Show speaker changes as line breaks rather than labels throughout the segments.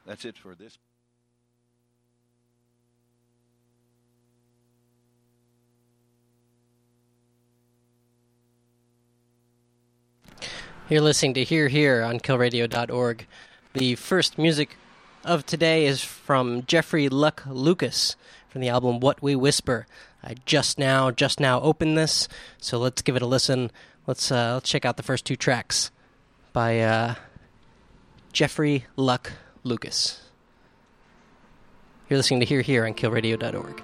That's it for this.
You're listening to Hear Here on killradio.org. The first music of today is from Jeffrey Luck Lucas from the album What We Whisper. I just now opened this, so let's give it a listen. Let's check out the first two tracks by Jeffrey Luck Lucas. You're listening to Hear Here on killradio.org.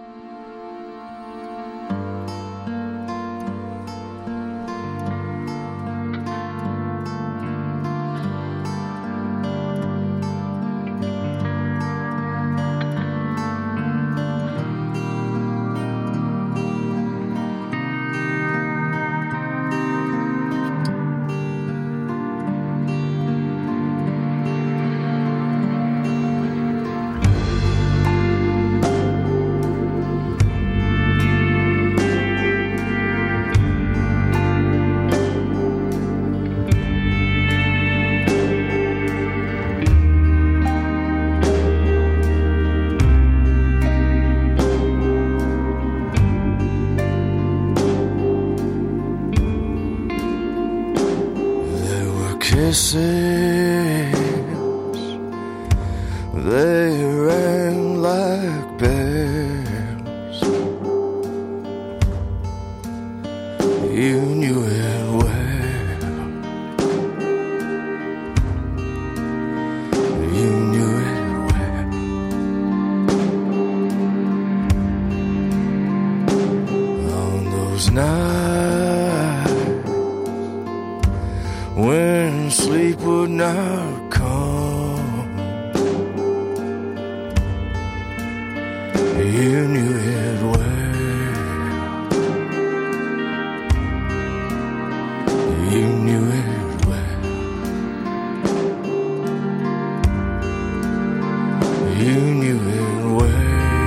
Kisses, they rang like bells. You knew it well. You knew it well. On those nights when sleep would not come, you knew it well. You knew it well. You knew it well.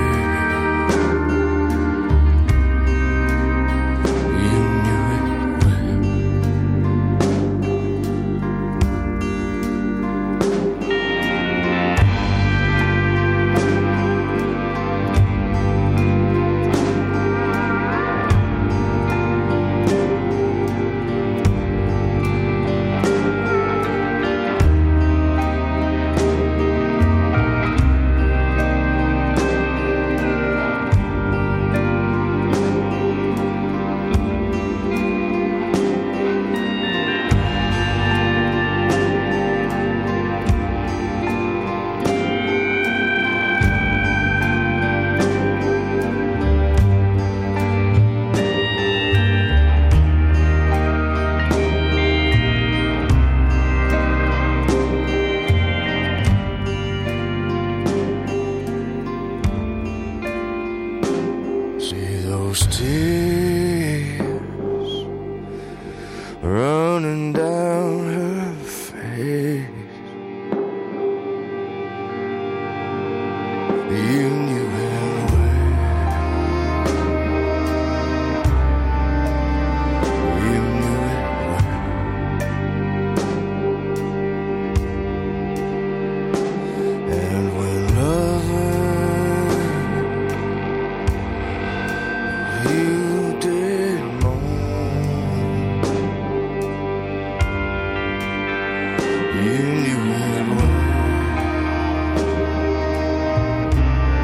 Running down her face, you knew it well. You knew it well. And when loving you did moan, you knew it well.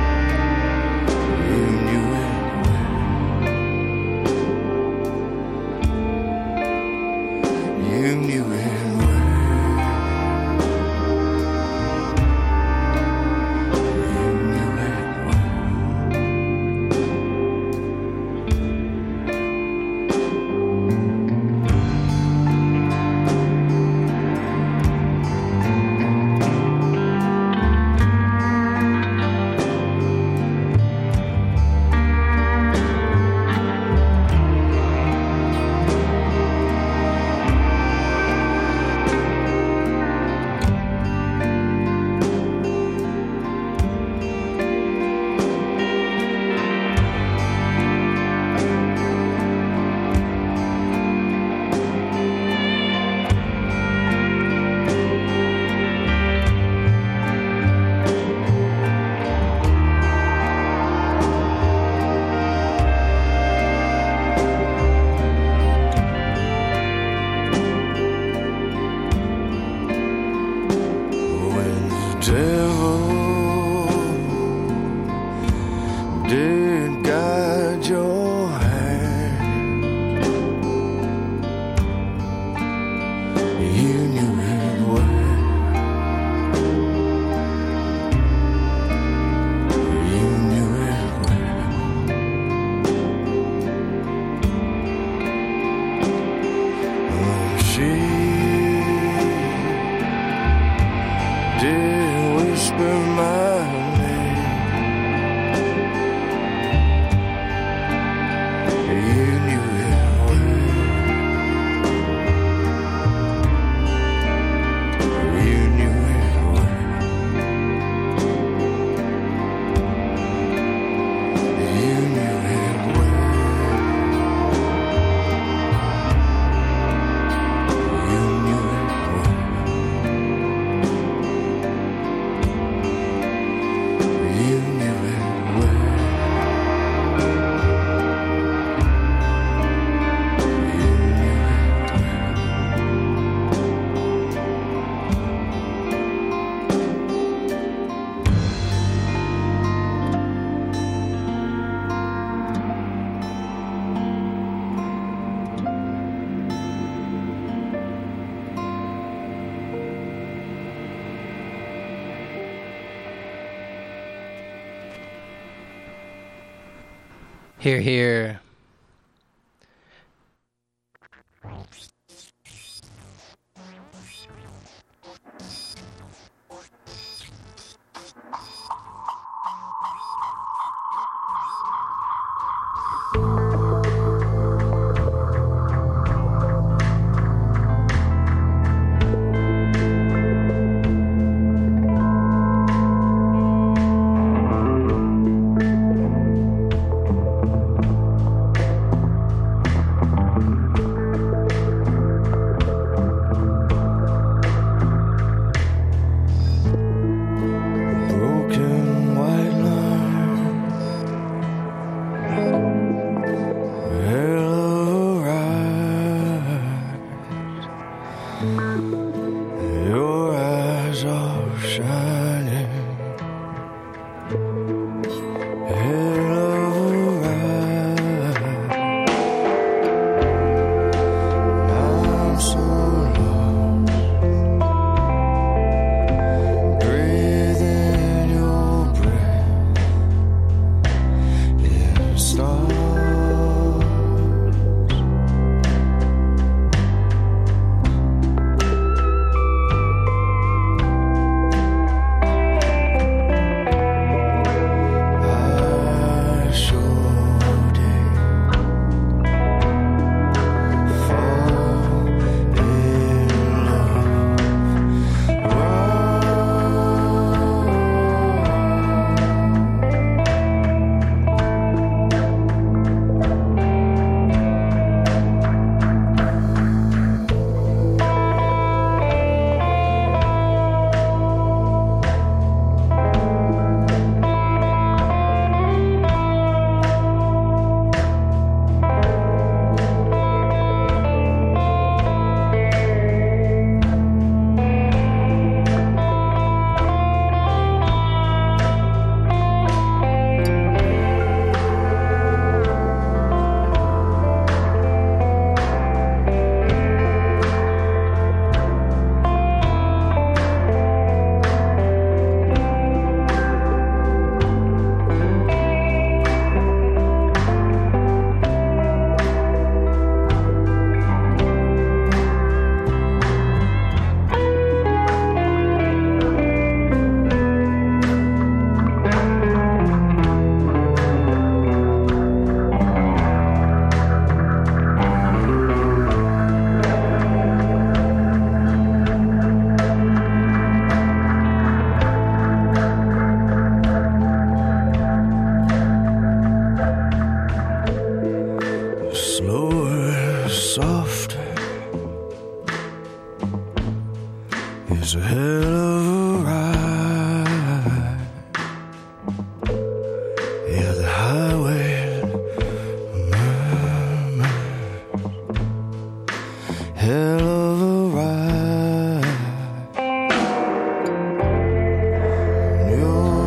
devil did guide your hand. You knew it well. You knew it well. She did whisper my name. You knew it well. You knew it well. You knew it well. You knew it well. You knew it well.
Hear, hear.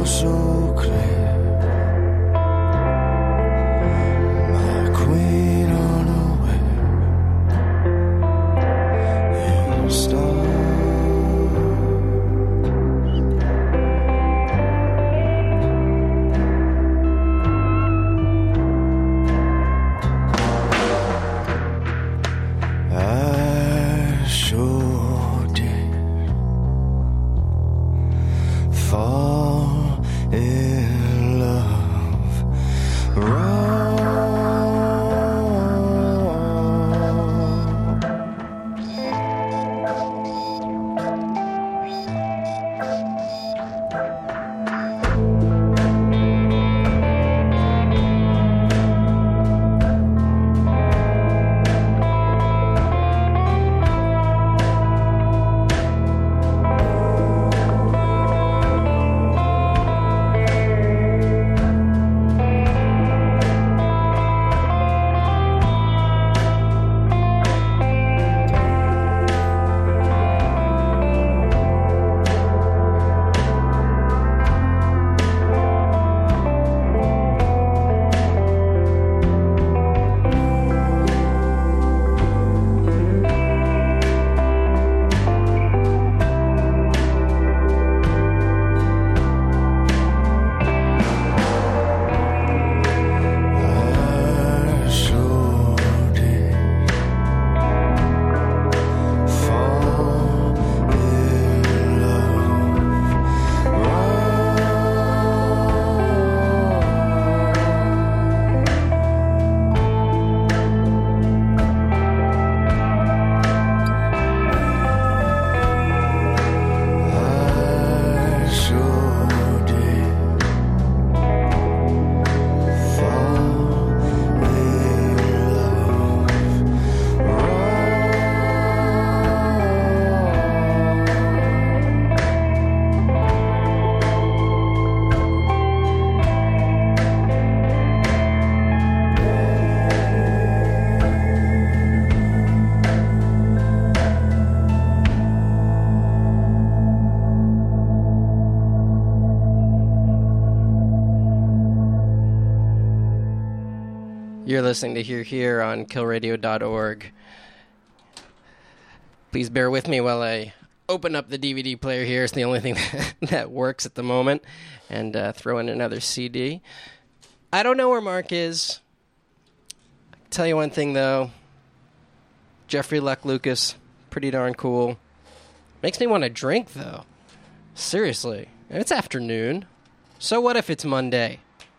so clear. My queen unaware in stars. I sure did fall in love wrong. I sure did fall in love wrong. I sure did fall in love
You're listening to Hear Here on killradio.org. Please bear with me while I open up the DVD player here. It's the only thing that works at the moment. And throw in another CD. I don't know where Mark is. I'll tell you one thing, though. Jeffrey Luck Lucas, pretty darn cool. Makes me want to drink, though. Seriously. It's afternoon. So what if it's Monday?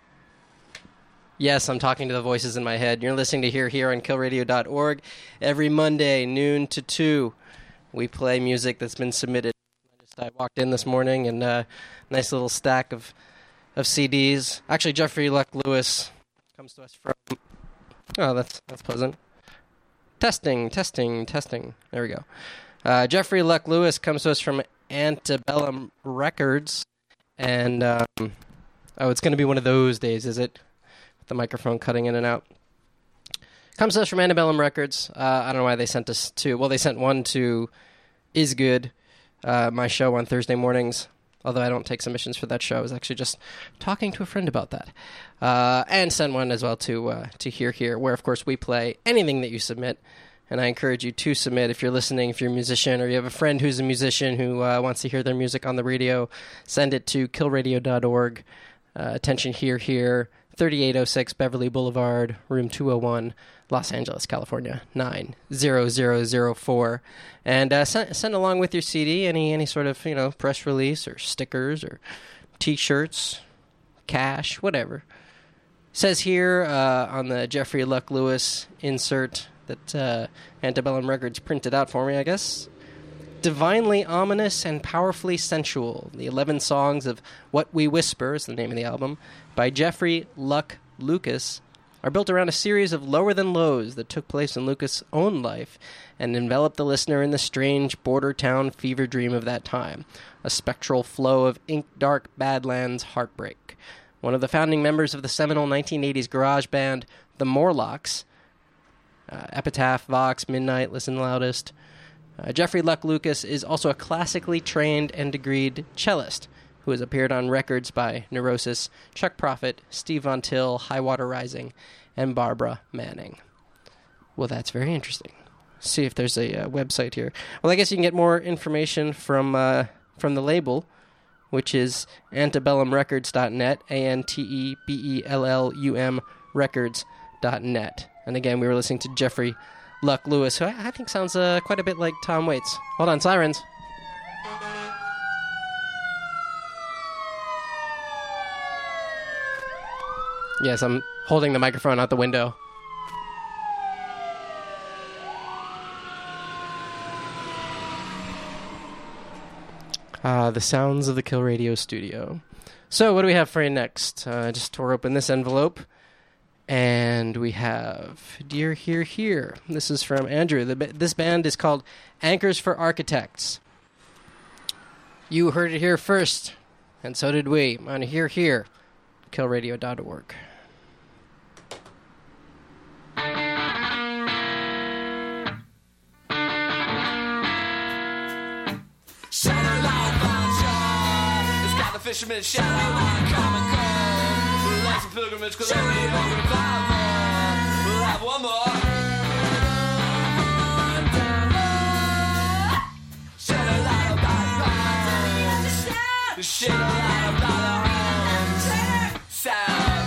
Yes, I'm talking to the voices in my head. You're listening to Hear Here on killradio.org. Every Monday, noon to 2, we play music that's been submitted. I walked in this morning and nice little stack of CDs. Actually, Jeffrey Luck Lewis comes to us from... Oh, that's pleasant. Testing. There we go. Jeffrey Luck Lewis comes to us from Antebellum Records. And, it's going to be one of those days, is it? The microphone cutting in and out. Comes to us from Antebellum Records. I don't know why they sent us to... Well, they sent one to Is Good, my show on Thursday mornings. Although I don't take submissions for that show. I was actually just talking to a friend about that. And sent one as well to Hear Here, where, of course, we play anything that you submit. And I encourage you to submit if you're listening, if you're a musician, or you have a friend who's a musician who wants to hear their music on the radio. Send it to killradio.org. Attention, Hear Here. 3806 Beverly Boulevard, room 201, Los Angeles, California, 90004. And send along with your CD any sort of, press release or stickers or T-shirts, cash, whatever. Says here on the Jeffrey Luck Lewis insert that Antebellum Records printed out for me, I guess. Divinely ominous and powerfully sensual. The 11 songs of What We Whisper is the name of the album, by Jeffrey Luck Lucas, are built around a series of lower than lows that took place in Lucas' own life and enveloped the listener in the strange border town fever dream of that time, a spectral flow of ink-dark Badlands heartbreak. One of the founding members of the seminal 1980s garage band, The Morlocks, Epitaph, Vox, Midnight, Listen Loudest. Jeffrey Luck Lucas is also a classically trained and degreed cellist, who has appeared on records by Neurosis, Chuck Prophet, Steve Von Till, High Water Rising, and Barbara Manning. Well, that's very interesting. See if there's a website here. Well, I guess you can get more information from the label, which is antebellumrecords.net, ANTEBELLUM records.net. And again, we were listening to Jeffrey Luck Lewis, who I think sounds quite a bit like Tom Waits. Hold on, sirens. Yes, I'm holding the microphone out the window. The sounds of the Kill Radio studio. So, what do we have for you next? Just tore open this envelope. And we have Dear Here Here. This is from Andrew. This band is called Anchors for Architects. You heard it here first, and so did we. On Here Here, killradio.org.
Fisherman's shadow on common cold. Lots of pilgrimage, cause only you can find more. We'll have one more. Shed a light about homes. Shed a light about homes. Sound.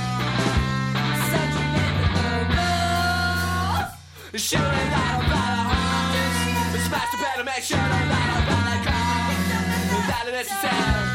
Shed a light about homes. Smash the bed and make sure a light about the car. That is the sound.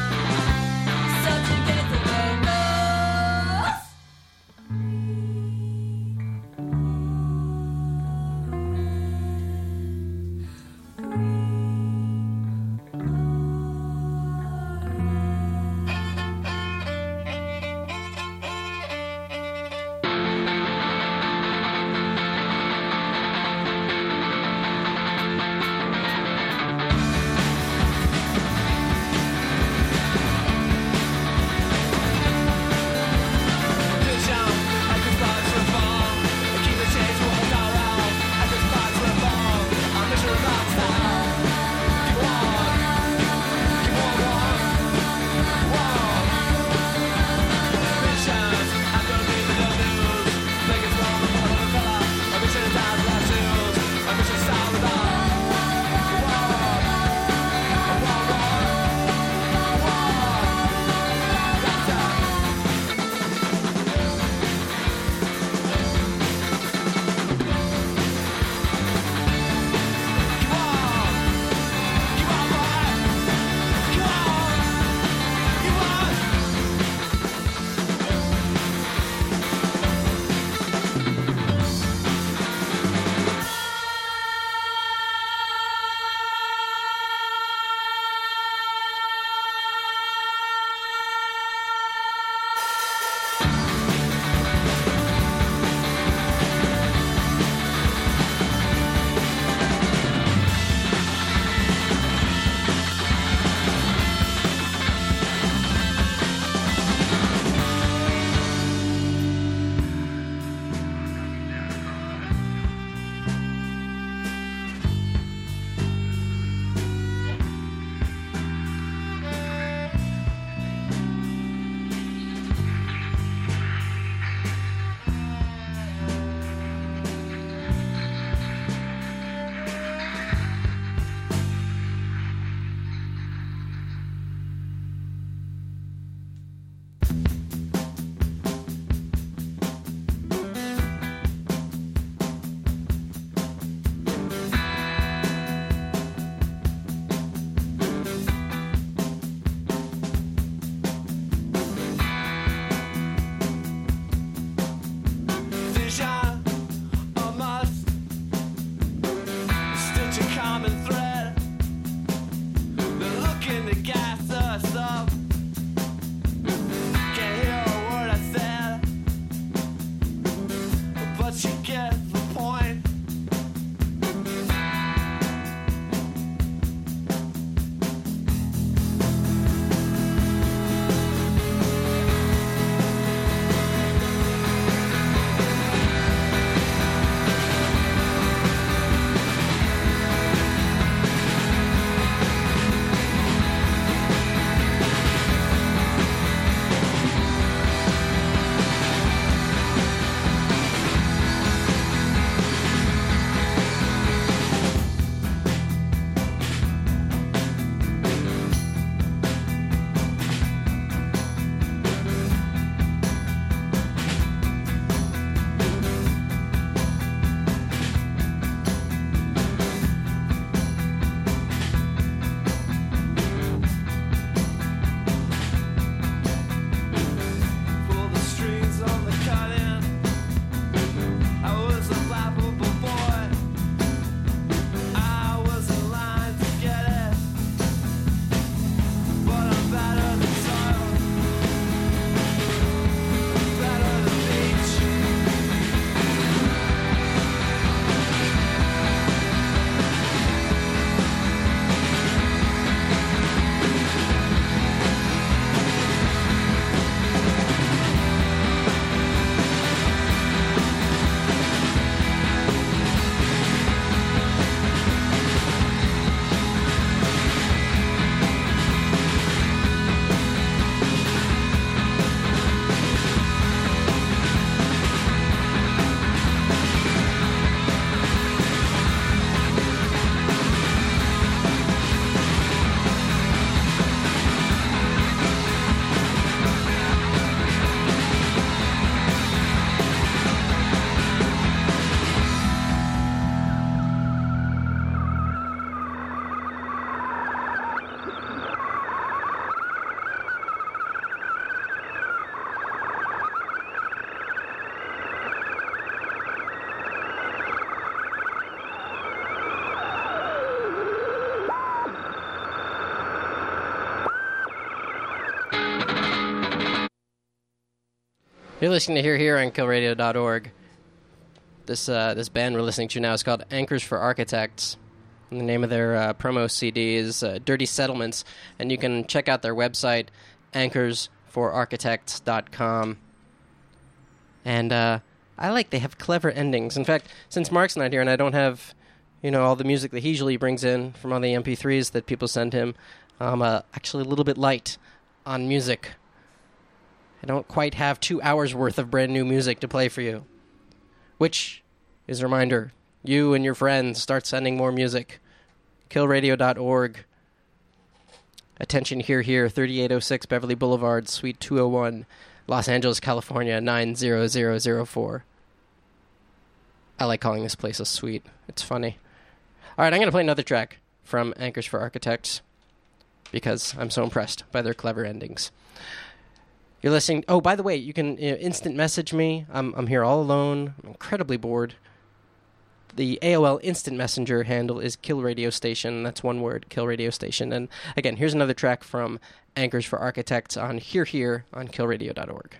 You're listening to Here on killradio.org. This band we're listening to now is called Anchors for Architects. And the name of their promo CD is Dirty Settlements. And you can check out their website, anchorsforarchitects.com. And they have clever endings. In fact, since Mark's not here and I don't have, all the music that he usually brings in from all the MP3s that people send him, I'm actually a little bit light on music. I don't quite have 2 hours worth of brand new music to play for you. Which is a reminder, you and your friends start sending more music. Killradio.org. Attention here, 3806 Beverly Boulevard, Suite 201, Los Angeles, California, 90004. I like calling this place a suite. It's funny. All right, I'm going to play another track from Anchors for Architects because I'm so impressed by their clever endings. You're listening. Oh, by the way, you can instant message me. I'm here all alone. I'm incredibly bored. The AOL Instant Messenger handle is Kill Radio Station. That's one word, Kill Radio Station. And again, here's another track from Anchors for Architects on Here on killradio.org.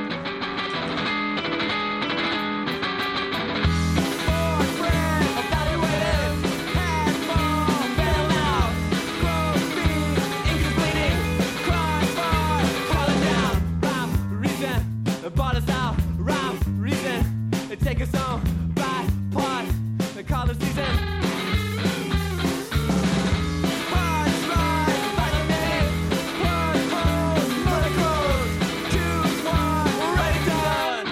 Take us on by part the color season. Punch right by the name. Punch holes, monocodes. Choose one, we're ready done.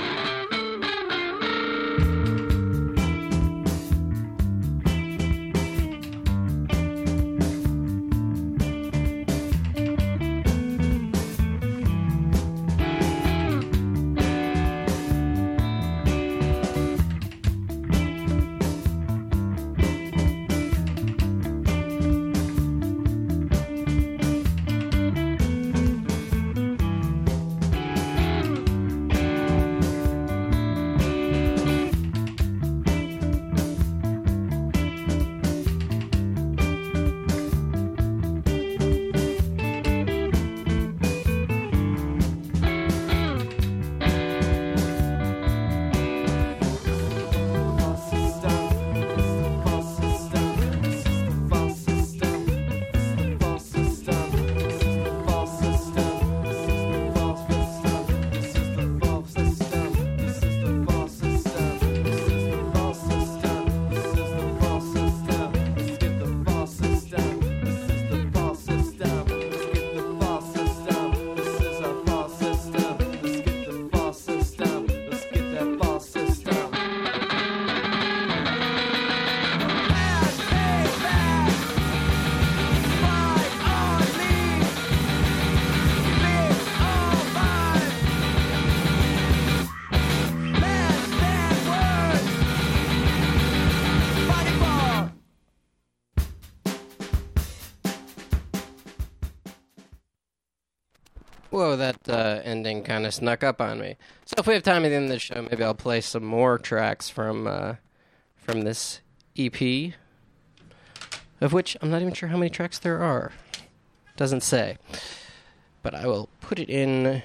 Whoa, that ending kind of snuck up on me. So if we have time at the end of the show, maybe I'll play some more tracks from this EP, of which I'm not even sure how many tracks there are. Doesn't say. But I will put it in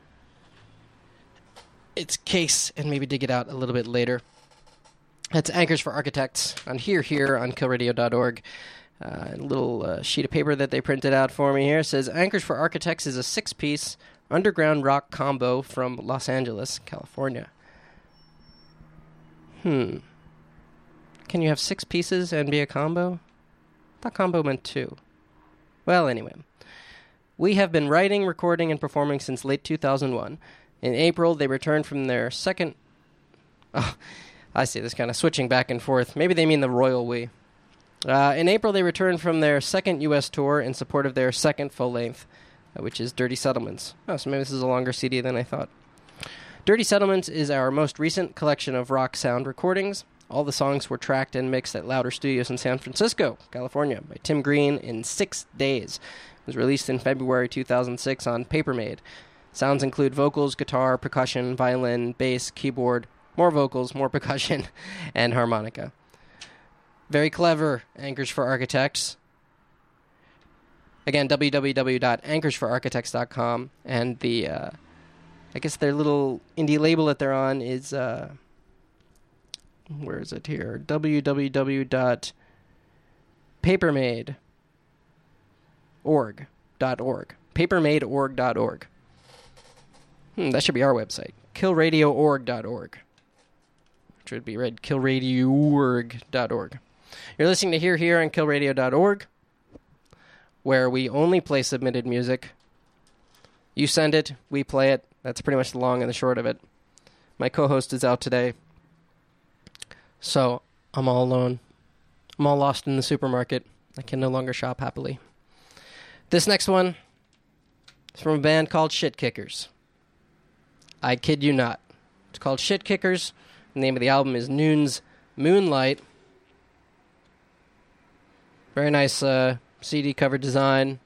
its case and maybe dig it out a little bit later. That's Anchors for Architects on here on killradio.org. A little sheet of paper that they printed out for me here says Anchors for Architects is a 6-piece underground rock combo from Los Angeles, California. Can you have 6 pieces and be a combo? I thought combo meant 2. Well, anyway. We have been writing, recording, and performing since late 2001. In April, they returned from their second... Oh, I see this kind of switching back and forth. Maybe they mean the royal we. In April, they returned from their second U.S. tour in support of their second full-length, which is Dirty Settlements. Oh, so maybe this is a longer CD than I thought. Dirty Settlements is our most recent collection of rock sound recordings. All the songs were tracked and mixed at Louder Studios in San Francisco, California, by Tim Green in 6 days. It was released in February 2006 on Papermade. Sounds include vocals, guitar, percussion, violin, bass, keyboard, more vocals, more percussion, and harmonica. Very clever, Anchors for Architects. Again, www.anchorsforarchitects.com, and the I guess their little indie label that they're on is, where is it here? www.papermade.org. Papermadeorg.org. That should be our website. Killradioorg.org. Which would be read killradioorg.org. You're listening to Here on killradio.org, where we only play submitted music. You send it, we play it. That's pretty much the long and the short of it. My co-host is out today, so I'm all alone. I'm all lost in the supermarket. I can no longer shop happily. This next one is from a band called Shit Kickers. I kid you not. It's called Shit Kickers. The name of the album is Noon's Moonlight. Very nice CD cover design.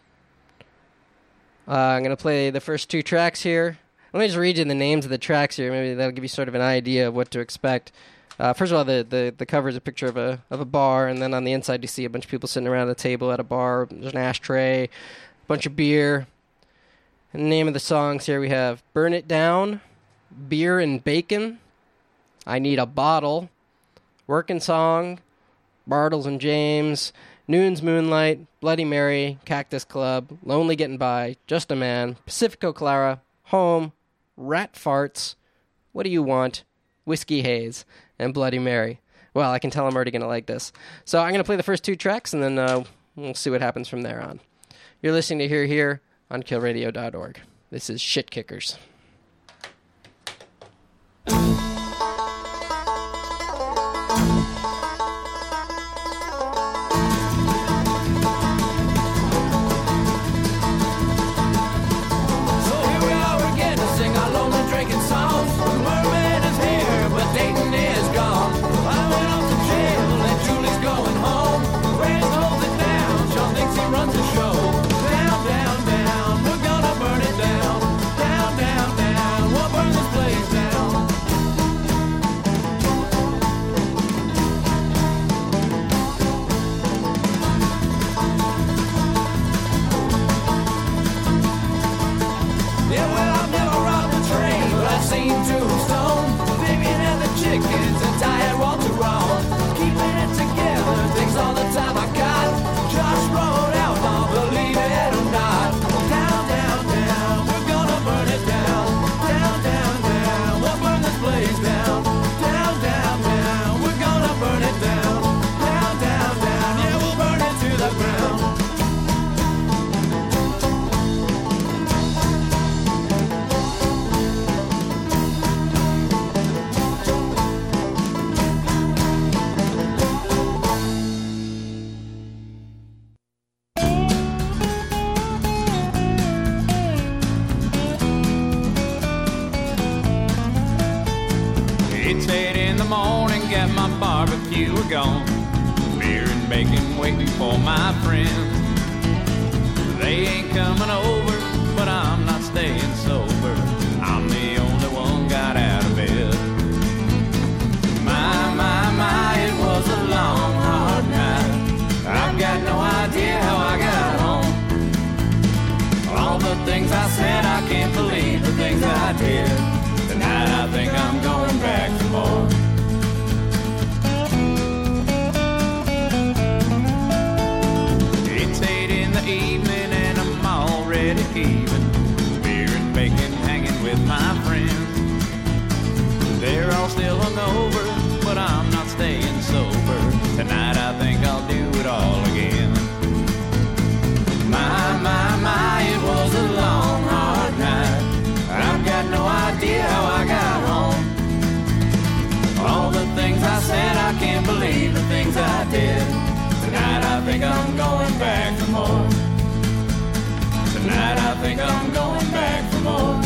I'm going to play the first two tracks here. Let me just read you the names of the tracks here. Maybe that'll give you sort of an idea of what to expect. First of all, the cover is a picture of a bar, and then on the inside you see a bunch of people sitting around a table at a bar. There's an ashtray, a bunch of beer. And the name of the songs here we have Burn It Down, Beer and Bacon, I Need a Bottle, Workin' Song, Bartles and James, Noon's Moonlight, Bloody Mary, Cactus Club, Lonely Getting By, Just a Man, Pacifico Clara, Home, Rat Farts, What Do You Want, Whiskey Haze, and Bloody Mary. Well, I can tell I'm already going to like this. So I'm going to play the first two tracks, and then we'll see what happens from there on. You're listening to Here on killradio.org. This is Shit Kickers.
Gone. Beer and bacon waiting for my friends. They ain't coming over, but I'm not staying sober. I'm the only one got out of bed. My, it was a long, hard night. I've got no idea how I got home. All the things I said, I can't believe the things I did. Tonight I think I'm going back for more. Evening and I'm already heaving. Beer and bacon hanging with my friends. They're all still hungover, but I'm not staying sober. Tonight I think I'll do it all again. My, it was a long, hard night. I've got no idea how I got home. All the things I said, I can't believe the things I did. Tonight I think I'm going back for more. Tonight I think I'm going back for more.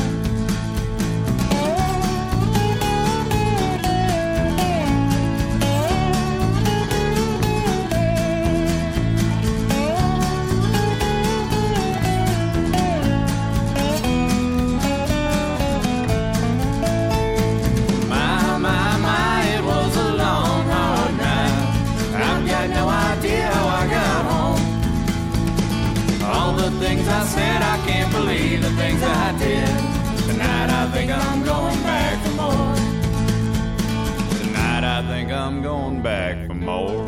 My, it was a long, hard night. I've got no idea how I got home. All the things I said, I can't believe the things I did. Tonight I think I'm going back for more. Tonight I think I'm going back for more.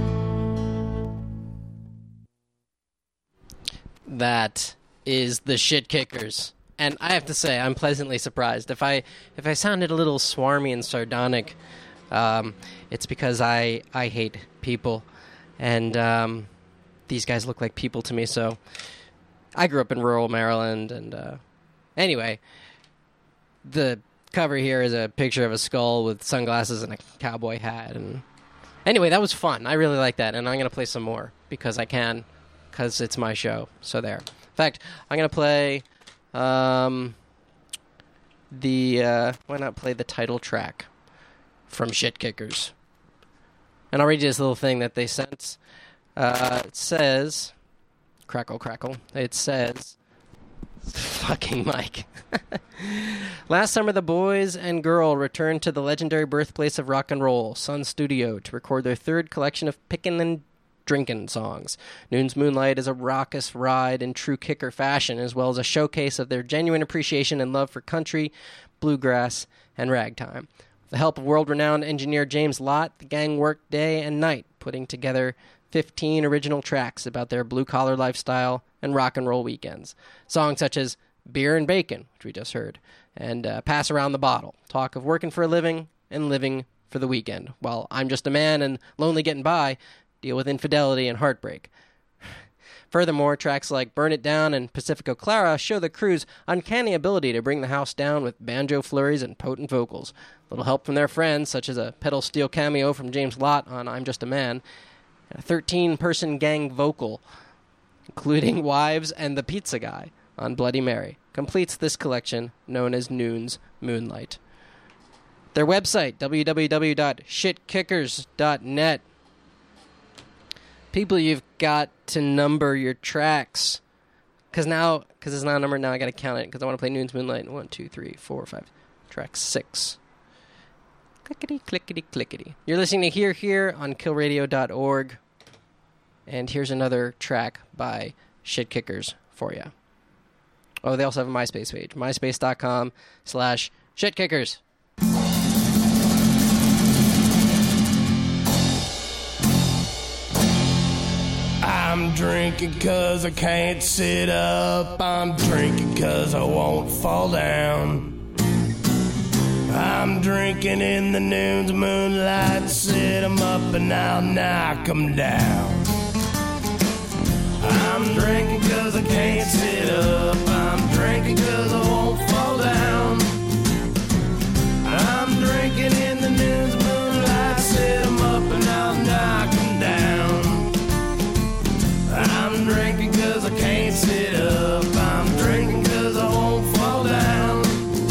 That is the Shit Kickers. And I have to say, I'm pleasantly surprised. If I sounded a little swarmy and sardonic, it's because I hate people. And these guys look like people to me, so I grew up in rural Maryland. And anyway, the cover here is a picture of a skull with sunglasses and a cowboy hat. And anyway, that was fun. I really like that, and I'm going to play some more because I can, because it's my show. So there. In fact, I'm going to play why not play the title track from Shit Kickers? And I'll read you this little thing that they sent. It says, crackle, crackle. It says, fucking Mike. Last summer, the boys and girl returned to the legendary birthplace of rock and roll, Sun Studio, to record their third collection of pickin' and drinkin' songs. Noon's Moonlight is a raucous ride in true kicker fashion, as well as a showcase of their genuine appreciation and love for country, bluegrass, and ragtime. With the help of world-renowned engineer James Lott, the gang worked day and night, putting together 15 original tracks about their blue-collar lifestyle and rock and roll weekends. Songs such as Beer and Bacon, which we just heard, and Pass Around the Bottle, talk of working for a living and living for the weekend, while I'm Just a Man and Lonely Getting By deal with infidelity and heartbreak. Furthermore, tracks like Burn It Down and Pacifico Clara show the crew's uncanny ability to bring the house down with banjo flurries and potent vocals. A little help from their friends, such as a pedal steel cameo from James Lott on I'm Just a Man, and a 13-person gang vocal, including Wives and the Pizza Guy on Bloody Mary, completes this collection known as Noon's Moonlight. Their website, www.shitkickers.net. People, you've got to number your tracks. Because it's not a number now, I got to count it. Because I want to play Noon's Moonlight. 1, 2, 3, 4, 5. Track 6. Clickety, clickety, clickety. You're listening to Here on killradio.org. And here's another track by Shit Kickers for you. Oh, they also have a MySpace page. MySpace.com/shitkickers.
I'm drinking 'cause I can't sit up. I'm drinking 'cause I won't fall down. I'm drinking in the noon's moonlight. Sit 'em up and I'll knock 'em down. I'm drinking 'cause I can't sit up. I'm drinking 'cause I won't fall down. I'm drinking in the noon's moonlight. Sit 'em up and I'll knock 'em down. I'm drinking 'cause I can't sit up. I'm drinking 'cause I won't fall down.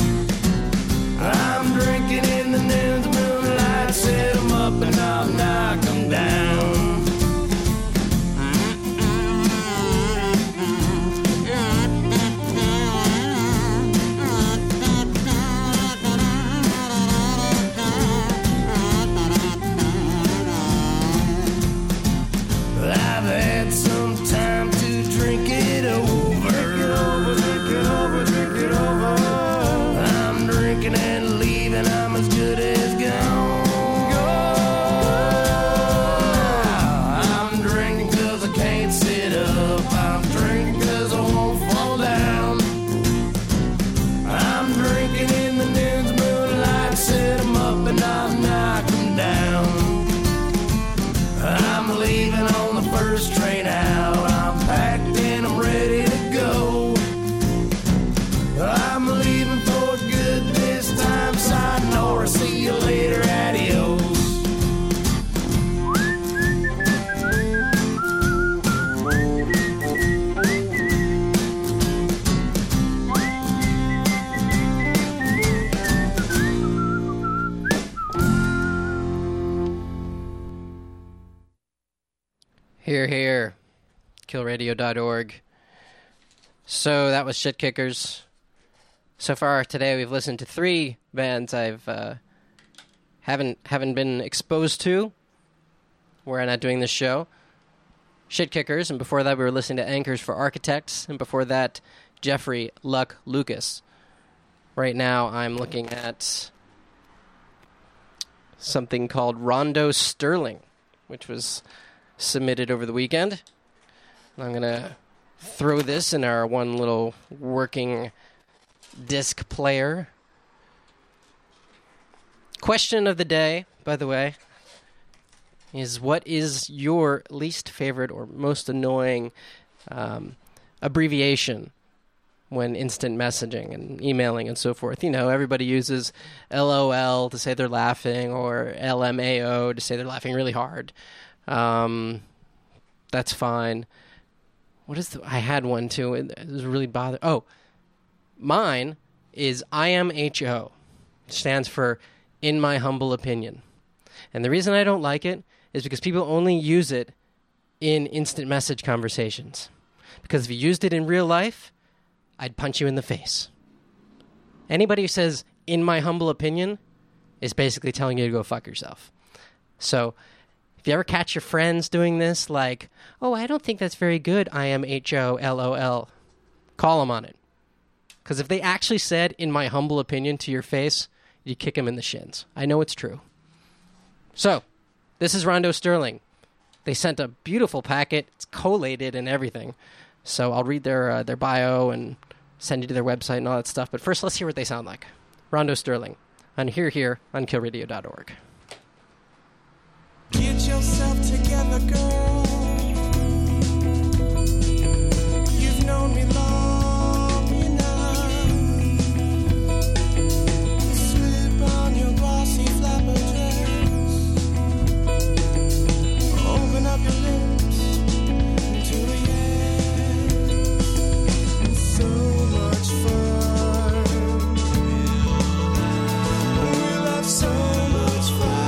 I'm drinking in the noon's moonlight. Sit 'em up and I'll knock 'em down. I've had some time to drink it over. Drink it over, drink it over. I'm drinking and leaving, I'm as good as gone. I'm drinking 'cause I can't sit up. I'm drinking 'cause I won't fall down. I'm drinking in the noon's moonlight. Set 'em up and I'll knock 'em down. I'm leaving on the first train out. I'm packed and I'm ready to go. I'm leaving for good this time. Sayonara, see you later, adios.
Here. Killradio.org. So that was Shit Kickers. So far today we've listened to 3 bands I've haven't been exposed to. We're not doing this show. Shit Kickers, and before that we were listening to Anchors for Architects, and before that Jeffrey Luck Lucas. Right now, I'm looking at something called Rondo Sterling, which was submitted over the weekend. I'm going to throw this in our one little working disc player. Question of the day, by the way, is what is your least favorite or most annoying abbreviation when instant messaging and emailing and so forth? You know, everybody uses LOL to say they're laughing, or LMAO to say they're laughing really hard. That's fine. What is I had one too. It was really bothered. Oh, mine is IMHO. It stands for in my humble opinion. And the reason I don't like it is because people only use it in instant message conversations. Because if you used it in real life, I'd punch you in the face. Anybody who says, in my humble opinion, is basically telling you to go fuck yourself. So, if you ever catch your friends doing this, like, oh, I don't think that's very good, IMHO, call them on it. Because if they actually said, in my humble opinion, to your face, you kick them in the shins. I know it's true. So, this is Rondo Sterling. They sent a beautiful packet. It's collated and everything. So I'll read their bio and send you to their website and all that stuff. But first, let's hear what they sound like. Rondo Sterling on Here on killradio.org.
Get yourself together, girl. You've known me long enough. Slip on your bossy flapper dress. Open up your lips to the end. So much fun. We'll have so much fun.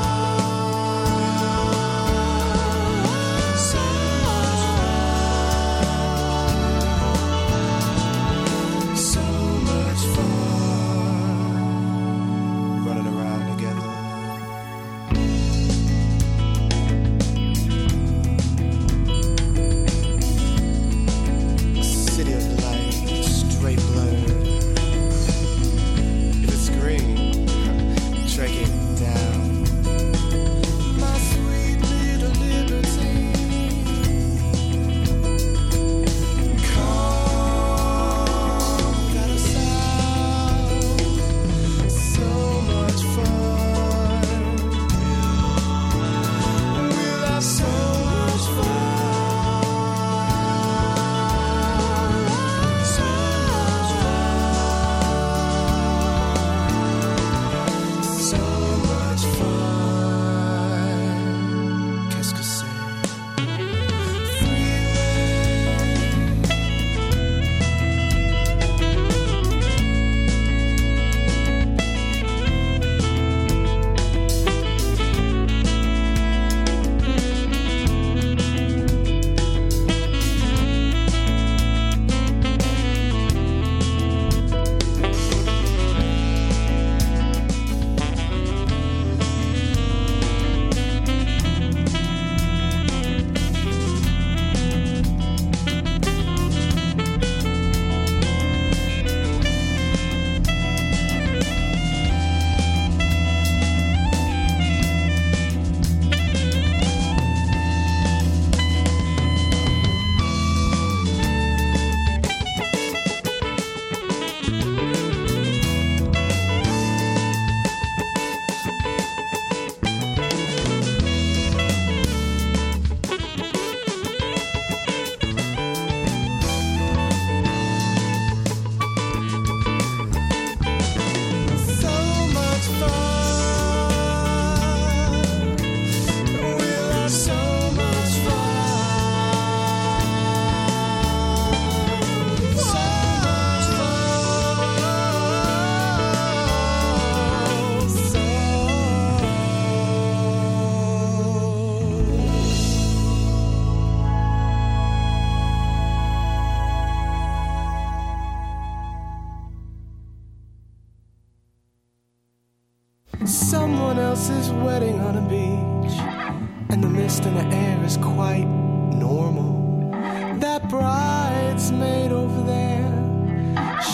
Someone else's wedding on a beach, and the mist in the air is quite normal. That bridesmaid over there, she's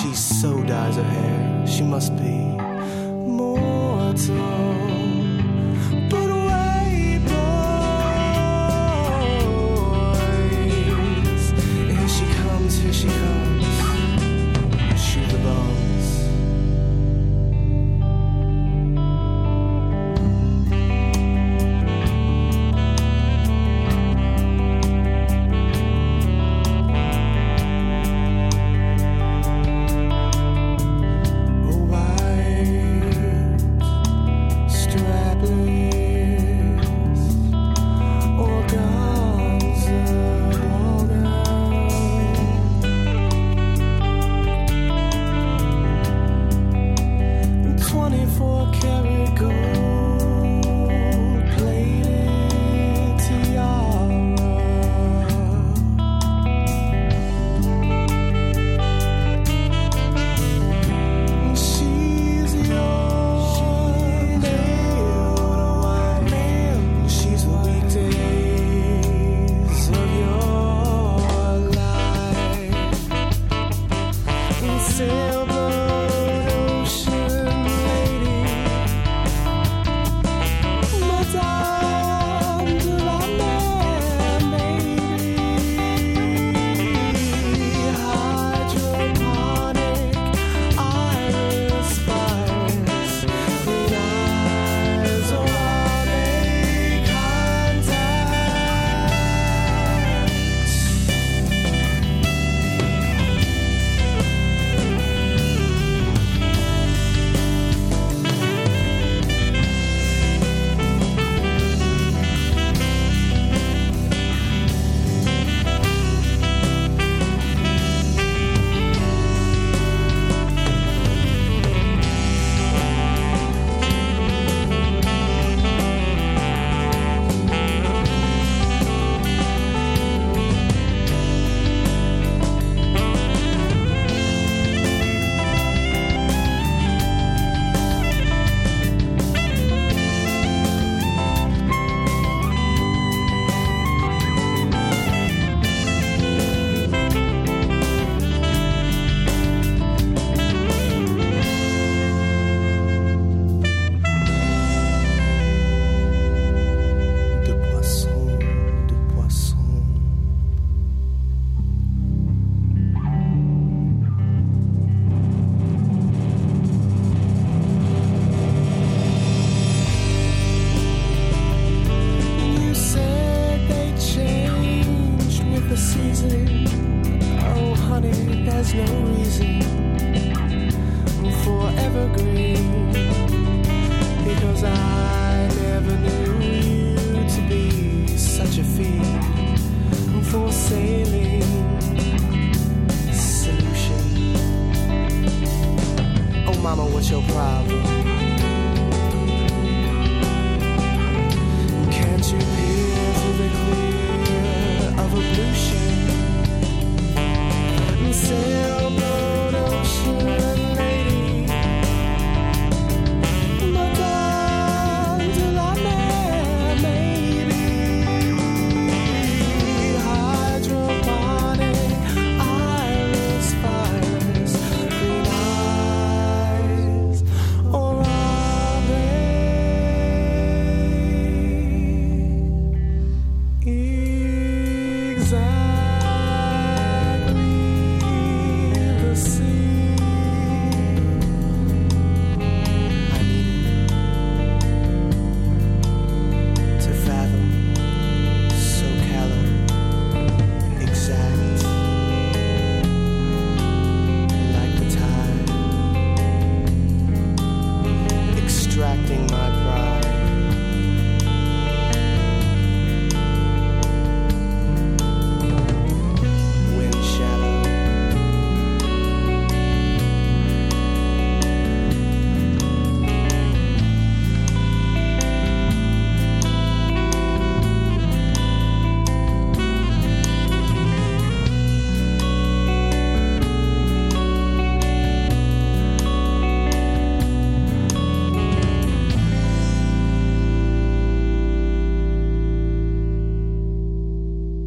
so dyes her hair. She must be mortal. But wait, boys, here she comes, here she comes. Shoot the bombs.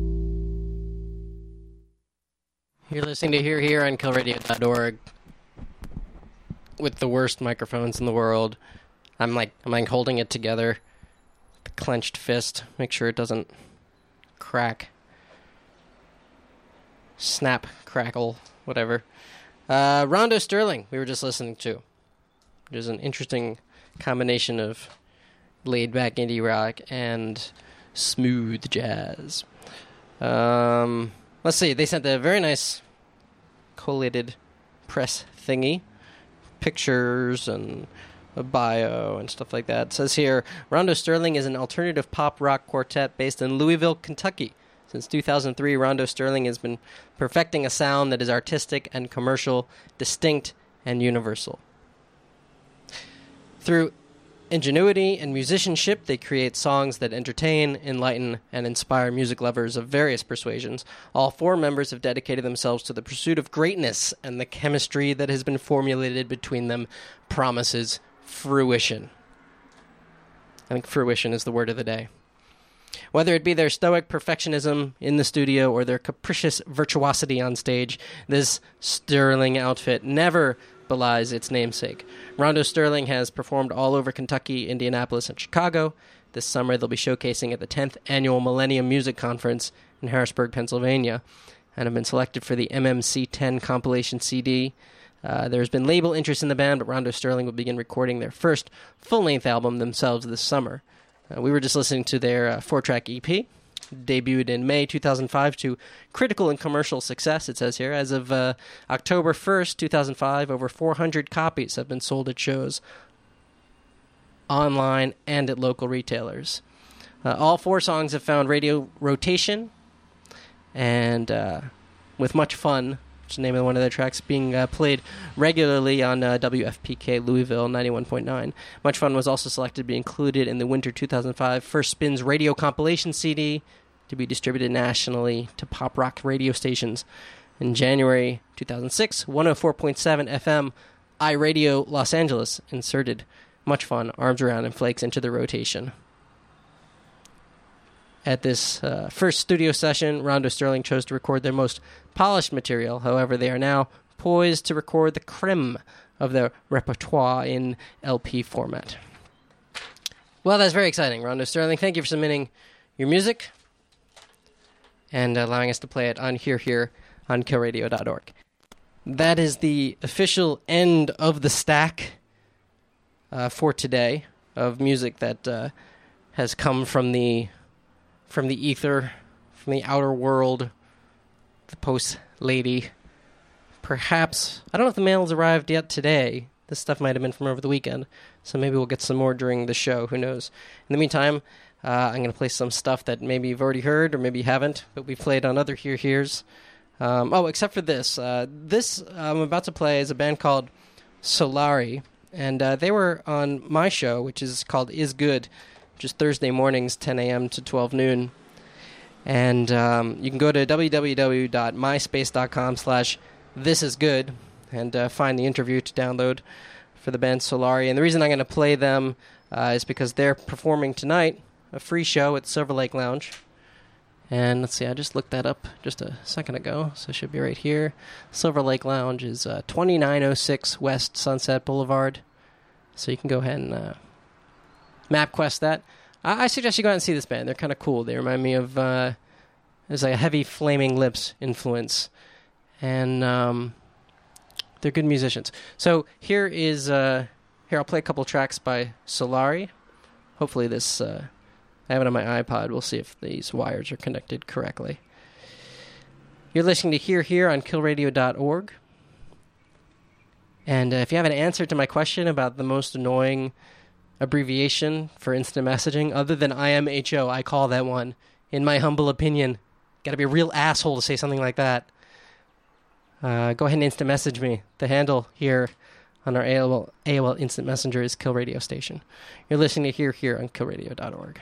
You're listening to Here Here on killradio.org. with the worst microphones in the world. I'm like holding it together, with a clenched fist, make sure it doesn't crack, snap, crackle, whatever. Rondo Sterling, we were just listening to. There's an interesting combination of laid-back indie rock and smooth jazz. Let's see. They sent a very nice collated press thingy, pictures and a bio and stuff like that. It says here, Rondo Sterling is an alternative pop rock quartet based in Louisville, Kentucky. Since 2003, Rondo Sterling has been perfecting a sound that is artistic and commercial, distinct and universal. Through ingenuity and musicianship, they create songs that entertain, enlighten, and inspire music lovers of various persuasions. All four members have dedicated themselves to the pursuit of greatness, and the chemistry that has been formulated between them promises fruition. I think fruition is the word of the day. Whether it be their stoic perfectionism in the studio or their capricious virtuosity on stage, this sterling outfit never belies its namesake. Rondo Sterling has performed all over Kentucky, Indianapolis, and Chicago. This summer, they'll be showcasing at the 10th Annual Millennium Music Conference in Harrisburg, Pennsylvania, and have been selected for the MMC 10 compilation CD. There's been label interest in the band, but Rondo Sterling will begin recording their first full-length album themselves this summer. We were just listening to their 4-track EP, debuted in May 2005 to critical and commercial success, it says here. As of October 1st, 2005, over 400 copies have been sold at shows online and at local retailers. All four songs have found radio rotation, and with much fun, which is the name of one of their tracks, being played regularly on WFPK Louisville 91.9. Much Fun was also selected to be included in the winter 2005 First Spins radio compilation CD to be distributed nationally to pop rock radio stations. In January 2006, 104.7 FM iRadio Los Angeles inserted Much Fun, Arms Around and Flakes into the rotation. At this first studio session, Rondo Sterling chose to record their most polished material. However, they are now poised to record the creme of their repertoire in LP format. Well, that's very exciting, Rondo Sterling. Thank you for submitting your music and allowing us to play it on Here on killradio.org. That is the official end of the stack for today of music that has come from the ether, from the outer world, the post lady. Perhaps, I don't know if the mail's arrived yet today. This stuff might have been from over the weekend, so maybe we'll get some more during the show. Who knows? In the meantime, I'm going to play some stuff that maybe you've already heard or maybe you haven't, but we've played on other Here's. Except for this. This I'm about to play is a band called Solari, and they were on my show, which is called Is Good, which is Thursday mornings, 10 a.m. to 12 noon. And you can go to www.myspace.com/thisisgood and find the interview to download for the band Solari. And the reason I'm going to play them is because they're performing tonight, a free show at Silver Lake Lounge. And let's see, I just looked that up just a second ago, so it should be right here. Silver Lake Lounge is 2906 West Sunset Boulevard. So you can go ahead and MapQuest that. I suggest you go out and see this band. They're kind of cool. They remind me of there's like a heavy Flaming Lips influence, and they're good musicians. So here I'll play a couple tracks by Solari. Hopefully this I have it on my iPod. We'll see if these wires are connected correctly. You're listening to Here on killradio.org. And if you have an answer to my question about the most annoying abbreviation for instant messaging, other than IMHO, I call that one, in my humble opinion. Got to be a real asshole to say something like that. Go ahead and instant message me. The handle here on our AOL Instant Messenger is Kill Radio Station. You're listening to Here on killradio.org.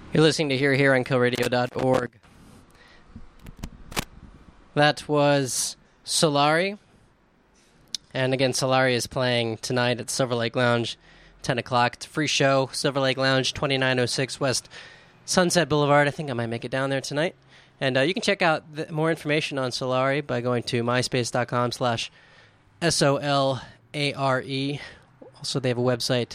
You're listening to Here on killradio.org. That was Solari. And again, Solari is playing tonight at Silver Lake Lounge, 10 o'clock. It's a free show. Silver Lake Lounge, 2906 West Sunset Boulevard. I think I might make it down there tonight. And you can check out more information on Solari by going to myspace.com/SOLARE. Also, they have a website,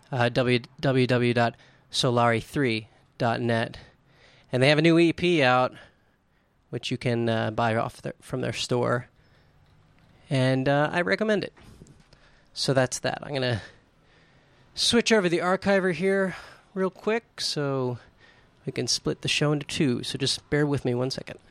www.solari3.net. And they have a new EP out, which you can buy from their store. And I recommend it. So that's that. I'm going to switch over the archiver here real quick so we can split the show into two. So just bear with me 1 second.